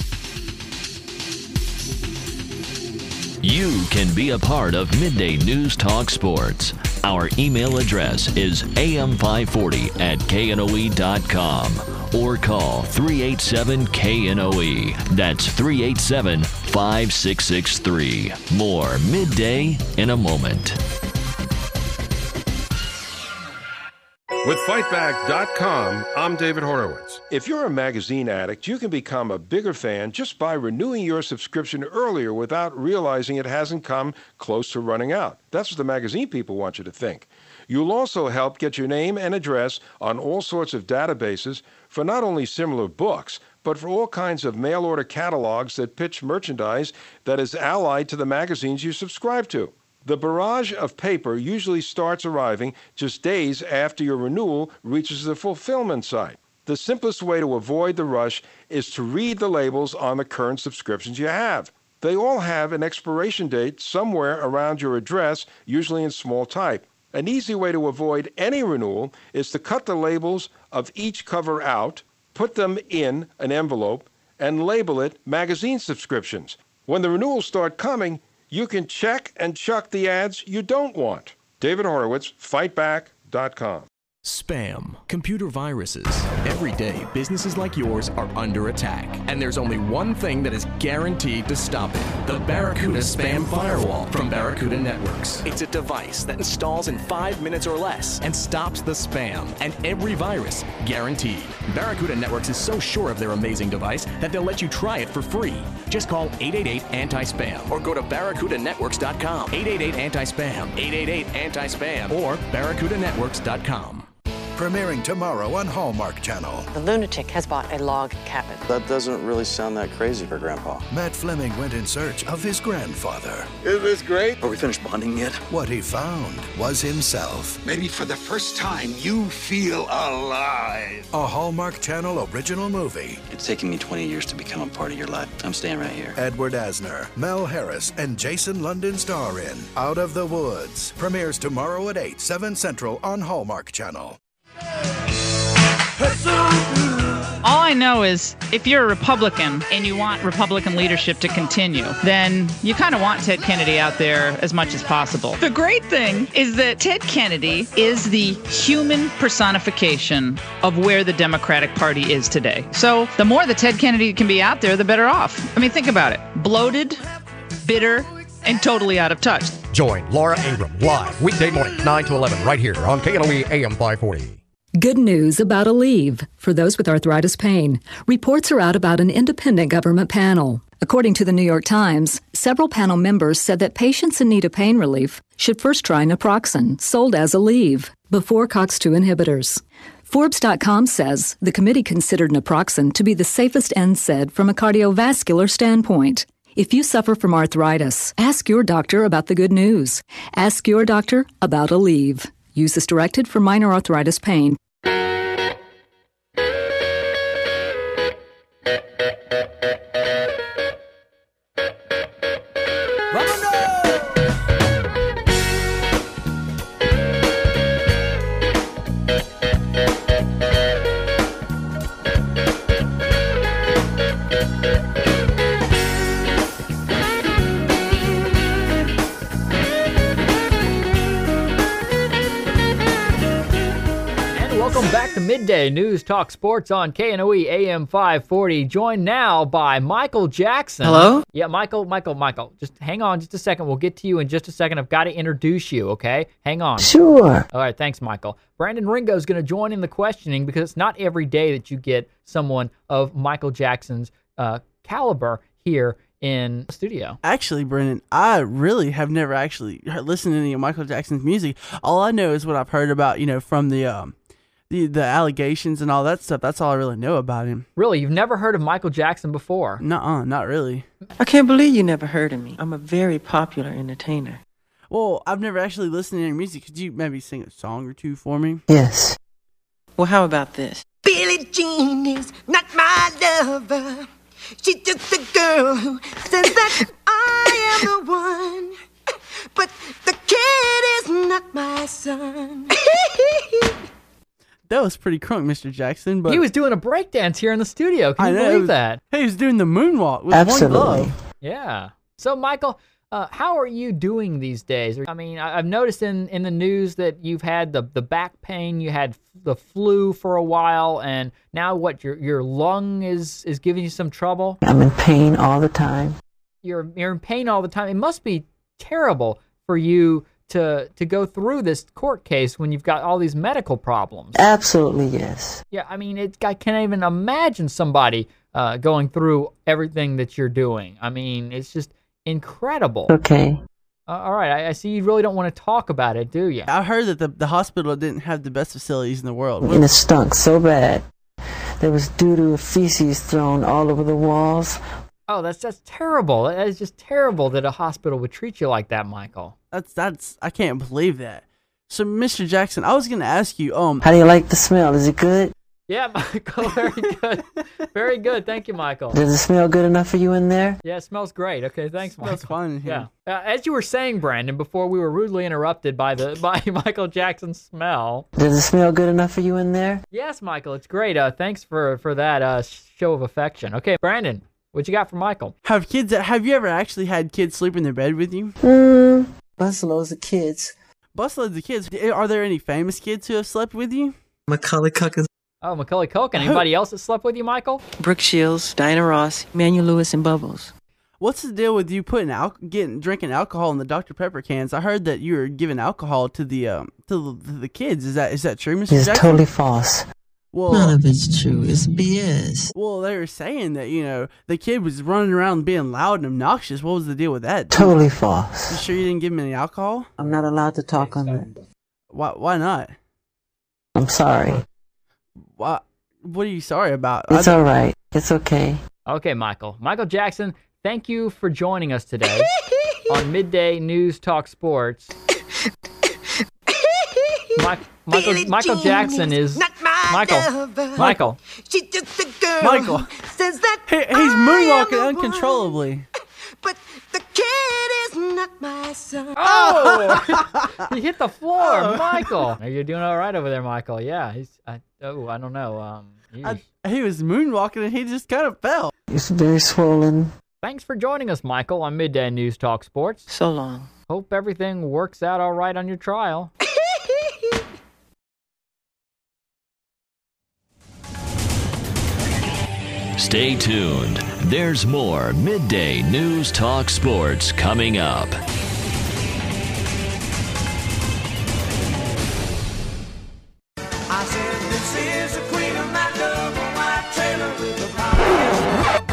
You can be a part of Midday News Talk Sports. Our email address is a m five forty at k n o e dot com or call three eight seven K N O E. That's three eight seven, five six six three. More Midday in a moment. With fight back dot com, I'm David Horowitz. If you're a magazine addict, you can become a bigger fan just by renewing your subscription earlier without realizing it hasn't come close to running out. That's what the magazine people want you to think. You'll also help get your name and address on all sorts of databases for not only similar books, but for all kinds of mail-order catalogs that pitch merchandise that is allied to the magazines you subscribe to. The barrage of paper usually starts arriving just days after your renewal reaches the fulfillment site. The simplest way to avoid the rush is to read the labels on the current subscriptions you have. They all have an expiration date somewhere around your address, usually in small type. An easy way to avoid any renewal is to cut the labels of each cover out, put them in an envelope, and label it magazine subscriptions. When the renewals start coming, you can check and chuck the ads you don't want. David Horowitz, fight back dot com. Spam, computer viruses. Every day, businesses like yours are under attack, and there's only one thing that is guaranteed to stop it: the Barracuda Spam Firewall from Barracuda Networks. It's a device that installs in five minutes or less and stops the spam and every virus, guaranteed. Barracuda Networks is so sure of their amazing device that they'll let you try it for free. Just call eight eight eight, anti spam or go to barracuda networks dot com. eight eight eight, anti spam, eight eight eight, anti spam, or barracuda networks dot com. Premiering tomorrow on Hallmark Channel. The lunatic has bought a log cabin. That doesn't really sound that crazy for Grandpa. Matt Fleming went in search of his grandfather. Is this great? Are we finished bonding yet? What he found was himself. Maybe for the first time, you feel alive. A Hallmark Channel original movie. It's taken me twenty years to become a part of your life. I'm staying right here. Edward Asner, Mel Harris, and Jason London star in Out of the Woods. Premieres tomorrow at eight, seven Central on Hallmark Channel. All I know is if you're a Republican and you want Republican leadership to continue, then you kind of want Ted Kennedy out there as much as possible. The great thing is that Ted Kennedy is the human personification of where the Democratic Party is today. So the more that Ted Kennedy can be out there, the better off. I mean, think about it. Bloated, bitter, and totally out of touch. Join Laura Ingraham live weekday morning, nine to eleven, right here on K N O E A M five forty. Good news about Aleve. For those with arthritis pain, reports are out about an independent government panel. According to the New York Times, several panel members said that patients in need of pain relief should first try naproxen, sold as Aleve, before COX two inhibitors. Forbes dot com says the committee considered naproxen to be the safest N SAID from a cardiovascular standpoint. If you suffer from arthritis, ask your doctor about the good news. Ask your doctor about Aleve. Use as directed for minor arthritis pain. Welcome back to Midday News Talk Sports on K N O E A M five forty. Joined now by Michael Jackson. Hello? Yeah, Michael, Michael, Michael. Just hang on just a second. We'll get to you in just a second. I've got to introduce you, okay? Hang on. Sure. All right, thanks, Michael. Brandon Ringo is going to join in the questioning because it's not every day that you get someone of Michael Jackson's uh, caliber here in the studio. Actually, Brennan, I really have never actually listened to any of Michael Jackson's music. All I know is what I've heard about, you know, from the um, the the allegations and all that stuff. That's all I really know about him. Really? You've never heard of Michael Jackson before? Nuh-uh, not really. I can't believe you never heard of me. I'm a very popular entertainer. Well, I've never actually listened to any music. Could you maybe sing a song or two for me? Yes. Well, how about this? Billie Jean is not my lover. She's just a girl who says that I am the one. But the kid is not my son. That was pretty crunk, Mister Jackson. But he was doing a breakdance here in the studio. Can I you know, believe was, that? He was doing the moonwalk with Absolutely. one glove. Yeah. So, Michael, uh, how are you doing these days? I mean, I, I've noticed in, in the news that you've had the, the back pain, you had the flu for a while, and now what? Your your lung is is giving you some trouble. I'm in pain all the time. You're you're in pain all the time. It must be terrible for you to to go through this court case when you've got all these medical problems. Absolutely, yes. Yeah, I mean, it, I can't even imagine somebody uh, going through everything that you're doing. I mean, it's just incredible. Okay. Uh, all right, I, I see you really don't want to talk about it, do you? I heard that the, the hospital didn't have the best facilities in the world. And it stunk so bad. There was doo-doo feces thrown all over the walls. Oh, that's that's terrible. That is just terrible that a hospital would treat you like that, Michael. That's that's I can't believe that. So, Mister Jackson, I was gonna ask you, um, how do you like the smell? Is it good? Yeah, Michael, very good, very good. Thank you, Michael. Does it smell good enough for you in there? Yeah, it smells great. Okay, thanks, Michael. That's fun. Yeah. Uh, as you were saying, Brandon, before we were rudely interrupted by the by Michael Jackson's smell. Does it smell good enough for you in there? Yes, Michael, it's great. Uh, thanks for for that uh, show of affection. Okay, Brandon. What you got for Michael? Have kids? Have you ever actually had kids sleep in their bed with you? Mm, busloads of kids. Busloads of kids. Are there any famous kids who have slept with you? Macaulay Culkin. Oh, Macaulay Culkin. Anybody else that slept with you, Michael? Brooke Shields, Diana Ross, Emmanuel Lewis, and Bubbles. What's the deal with you putting al- getting drinking alcohol in the Doctor Pepper cans? I heard that you were giving alcohol to the um to the, to the kids. Is that is that true, Mister It's Jackson? totally false. Well, none of it's true. It's B S. Well, they were saying that, you know, the kid was running around being loud and obnoxious. What was the deal with that? Totally false. You sure you didn't give him any alcohol? I'm not allowed to talk on that. Why? Why not? I'm sorry. Why? What are you sorry about? It's all right. It's okay. Okay, Michael. Michael Jackson, thank you for joining us today on Midday News Talk Sports. My, Michael Michael Jackson is Michael. Michael. She's just a girl. Michael. Says that he, he's moonwalking uncontrollably. But the kid is not my son. Oh! He hit the floor, oh. Michael. Are you doing all right over there, Michael? Yeah. He's. I, oh, I don't know. Um, I, he was moonwalking and he just kind of fell. It's very swollen. Thanks for joining us, Michael, on Midday News Talk Sports. So long. Hope everything works out all right on your trial. Stay tuned. There's more Midday News Talk Sports coming up. I said this is the queen of my double white trailer with a pile.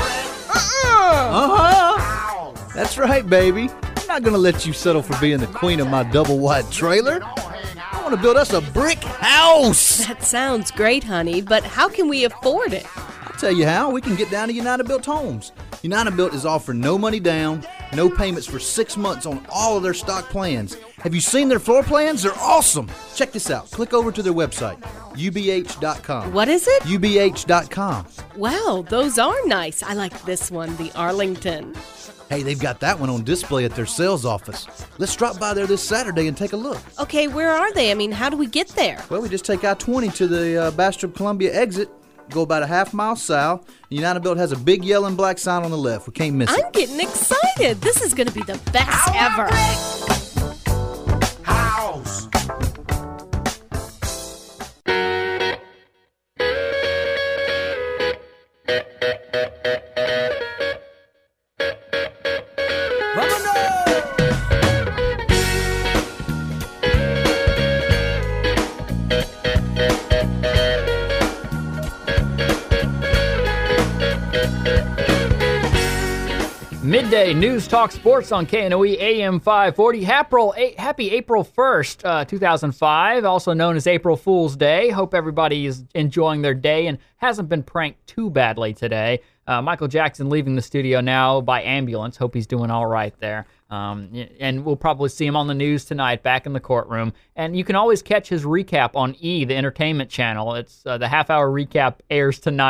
Uh-huh. That's right, baby. I'm not going to let you settle for being the queen of my double wide trailer. I want to build us a brick house. That sounds great, honey, but how can we afford it? I'll tell you how. We can get down to United Built Homes. United Built is offering no money down, no payments for six months on all of their stock plans. Have you seen their floor plans? They're awesome. Check this out. Click over to their website, U B H dot com. What is it? U B H dot com. Wow, those are nice. I like this one, the Arlington. Hey, they've got that one on display at their sales office. Let's drop by there this Saturday and take a look. Okay, where are they? I mean, how do we get there? Well, we just take I twenty to the uh, Bastrop Columbia exit, go about a half mile south. United Built has a big yellow and black sign on the left. We can't miss it. I'm getting excited. This is going to be the best ever. House. Midday News Talk Sports on K N O E A M five forty. Happy, happy April first, uh, two thousand five, also known as April Fool's Day. Hope everybody is enjoying their day and hasn't been pranked too badly today. Uh, Michael Jackson leaving the studio now by ambulance. Hope he's doing all right there. Um, and we'll probably see him on the news tonight back in the courtroom. And you can always catch his recap on E, the entertainment channel. It's uh, the half-hour recap airs tonight.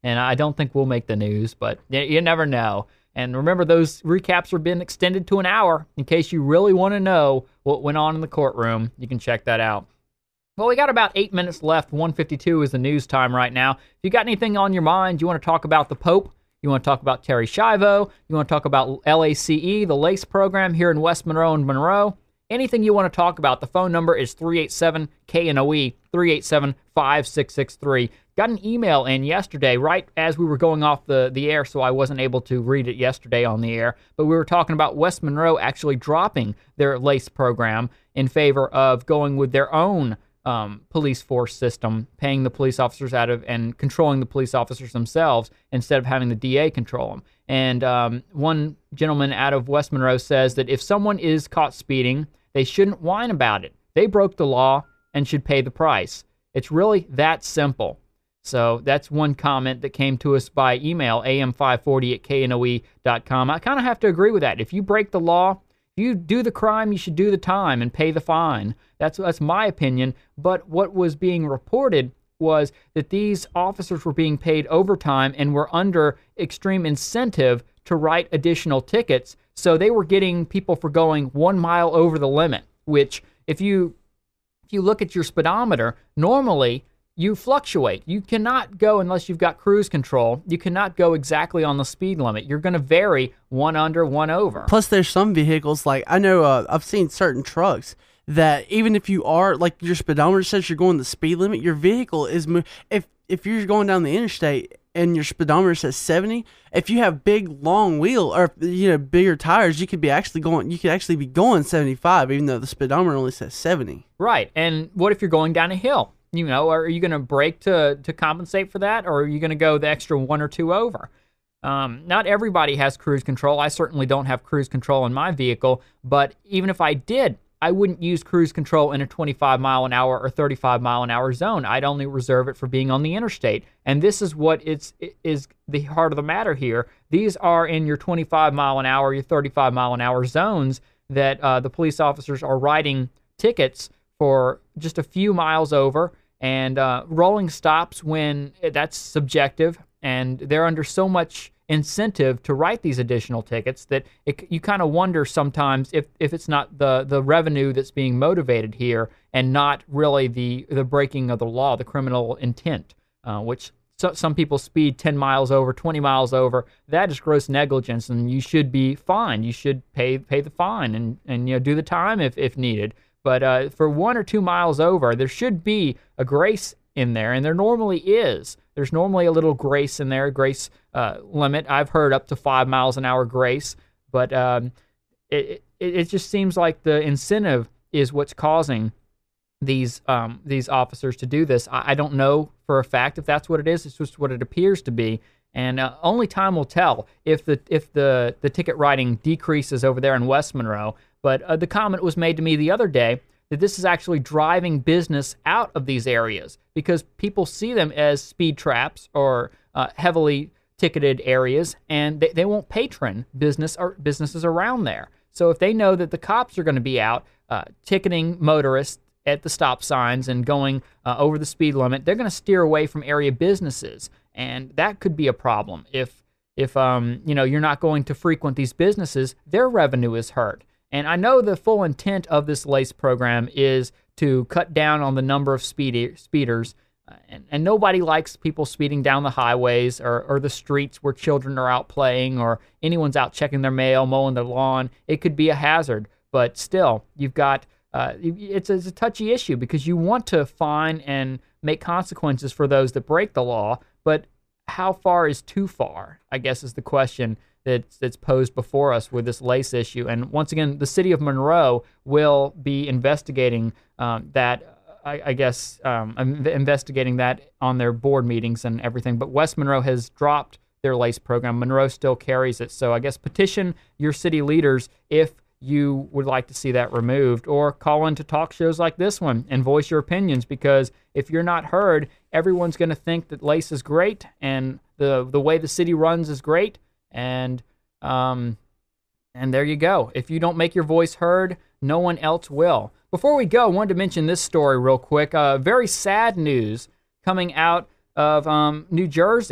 and I don't think we'll make the news, but you, you never know. And remember, those recaps are being extended to an hour in case you really want to know what went on in the courtroom. You can check that out. Well, we got about eight minutes left. one fifty-two is the news time right now. If you got anything on your mind, you want to talk about the Pope, you want to talk about Terri Schiavo, you want to talk about L A C E, the LACE program here in West Monroe and Monroe, anything you want to talk about, the phone number is three eight seven K N O E, three eight seven, five six six three. Got an email in yesterday right as we were going off the, the air, so I wasn't able to read it yesterday on the air, but we were talking about West Monroe actually dropping their LACE program in favor of going with their own Um, police force system, paying the police officers out of and controlling the police officers themselves instead of having the D A control them. And um, one gentleman out of West Monroe says that if someone is caught speeding, they shouldn't whine about it. They broke the law and should pay the price. It's really that simple. So that's one comment that came to us by email, A M five forty at K N O E dot com. I kind of have to agree with that. If you break the law, if you do the crime, you should do the time and pay the fine. That's that's my opinion. But what was being reported was that these officers were being paid overtime and were under extreme incentive to write additional tickets. So they were getting people for going one mile over the limit, which if you if you look at your speedometer, normally you fluctuate. You cannot go unless you've got cruise control. You cannot go exactly on the speed limit. You're going to vary one under, one over. Plus, there's some vehicles, like I know uh, I've seen certain trucks that even if you are, like your speedometer says you're going the speed limit, your vehicle is, mo- if if you're going down the interstate and your speedometer says seventy, if you have big, long wheel or, you know, bigger tires, you could be actually going, you could actually be going seventy-five, even though the speedometer only says seventy. Right. And what if you're going down a hill? You know, are you going to brake to to compensate for that, or are you going to go the extra one or two over? Um, not everybody has cruise control. I certainly don't have cruise control in my vehicle, but even if I did, I wouldn't use cruise control in a twenty-five mile an hour or thirty-five mile an hour zone. I'd only reserve it for being on the interstate. And this is what it's, is the heart of the matter here. These are in your twenty-five mile an hour, your thirty-five mile an hour zones that uh, the police officers are writing tickets for just a few miles over, and uh, rolling stops when that's subjective, and they're under so much incentive to write these additional tickets that it, you kind of wonder sometimes if, if it's not the, the revenue that's being motivated here and not really the, the breaking of the law, the criminal intent, uh, which so, some people speed ten miles over, twenty miles over. That is gross negligence, and you should be fined. You should pay pay the fine and, and you know do the time if, if needed. But uh, for one or two miles over, there should be a grace in there, and there normally is. There's normally a little grace in there, grace uh, limit. I've heard up to five miles an hour grace, but um, it, it it just seems like the incentive is what's causing these um, these officers to do this. I, I don't know for a fact if that's what it is. It's just what it appears to be, and uh, only time will tell if the if the the ticket writing decreases over there in West Monroe. But uh, the comment was made to me the other day that this is actually driving business out of these areas because people see them as speed traps or uh, heavily ticketed areas, and they, they won't patron business or businesses around there. So if they know that the cops are going to be out uh, ticketing motorists at the stop signs and going uh, over the speed limit, they're going to steer away from area businesses, and that could be a problem. If if um you know you're not going to frequent these businesses, their revenue is hurt. And I know the full intent of this LACE program is to cut down on the number of speed, speeders, uh, and, and nobody likes people speeding down the highways or, or the streets where children are out playing or anyone's out checking their mail, mowing their lawn. It could be a hazard, but still, you've got uh, it's, it's a touchy issue because you want to fine and make consequences for those that break the law, but how far is too far, I guess is the question that's, that's posed before us with this LACE issue. And once again, the city of Monroe will be investigating um, that, I, I guess, um, investigating that on their board meetings and everything. But West Monroe has dropped their LACE program. Monroe still carries it. So I guess petition your city leaders if you would like to see that removed, or call into talk shows like this one and voice your opinions, because if you're not heard, everyone's going to think that LACE is great and the the way the city runs is great. And um, and there you go. If you don't make your voice heard, no one else will. Before we go, I wanted to mention this story real quick. Uh, very sad news coming out of um, New Jersey.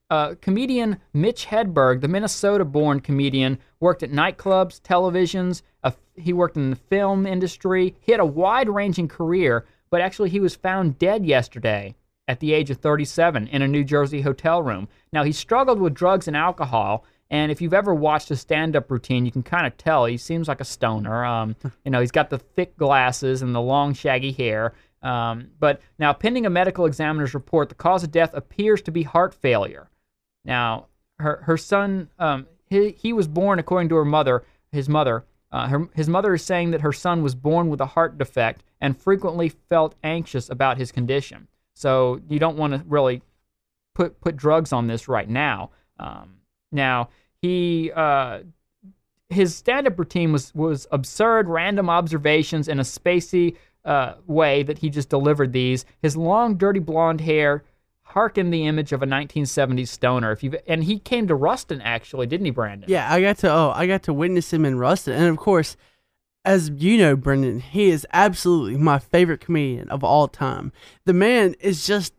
uh, comedian Mitch Hedberg, the Minnesota-born comedian, worked at nightclubs, televisions. Uh, he worked in the film industry. He had a wide-ranging career, but actually he was found dead yesterday at the age of thirty-seven in a New Jersey hotel room. Now, he struggled with drugs and alcohol, and if you've ever watched his stand-up routine, you can kind of tell he seems like a stoner. Um, you know, he's got the thick glasses and the long, shaggy hair. Um, but now, pending a medical examiner's report, the cause of death appears to be heart failure. Now, her her son, um, he, he was born, according to her mother, his mother, uh, her, his mother is saying that her son was born with a heart defect and frequently felt anxious about his condition. So you don't want to really put put drugs on this right now. Um, now, he uh, his stand-up routine was, was absurd, random observations in a spacey uh, way that he just delivered these. His long, dirty blonde hair harkened the image of a nineteen seventies stoner. If you and he came to Ruston, actually, didn't he, Brandon? Yeah, I got to oh, I got to witness him in Ruston, and of course, as you know, Brendan, he is absolutely my favorite comedian of all time. The man is just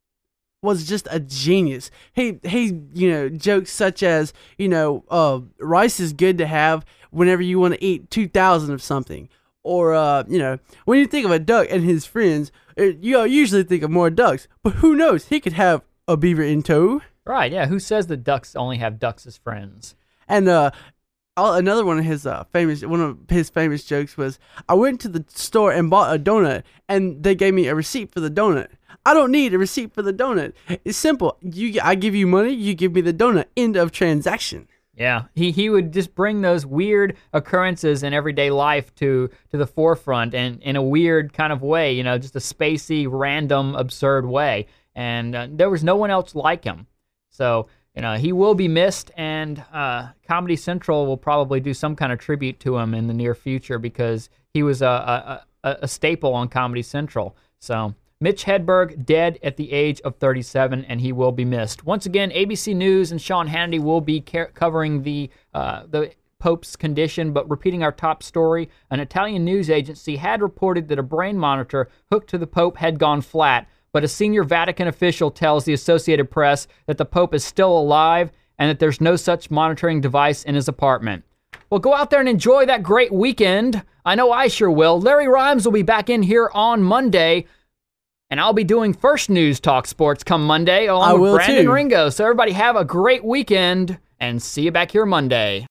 was just a genius. He he, you know, jokes such as, you know, uh, rice is good to have whenever you want to eat two thousand of something. Or, uh, you know, when you think of a duck and his friends, it, you usually think of more ducks. But who knows? He could have a beaver in tow. Right, yeah. Who says that ducks only have ducks as friends? And uh, another one of his uh, famous one of his famous jokes was, I went to the store and bought a donut, and they gave me a receipt for the donut. I don't need a receipt for the donut. It's simple. You, I give you money, you give me the donut. End of transaction. Yeah, he he would just bring those weird occurrences in everyday life to to the forefront, and in a weird kind of way, you know, just a spacey, random, absurd way. And uh, there was no one else like him. So, you know, he will be missed, and uh, Comedy Central will probably do some kind of tribute to him in the near future because he was a a, a, a staple on Comedy Central. So, Mitch Hedberg, dead at the age of thirty-seven, and he will be missed. Once again, A B C News and Sean Hannity will be ca- covering the uh, the Pope's condition, but repeating our top story, an Italian news agency had reported that a brain monitor hooked to the Pope had gone flat, but a senior Vatican official tells the Associated Press that the Pope is still alive and that there's no such monitoring device in his apartment. Well, go out there and enjoy that great weekend. I know I sure will. Larry Rimes will be back in here on Monday. And I'll be doing First News Talk Sports come Monday along I with will Brandon too. Ringo. So everybody have a great weekend and see you back here Monday.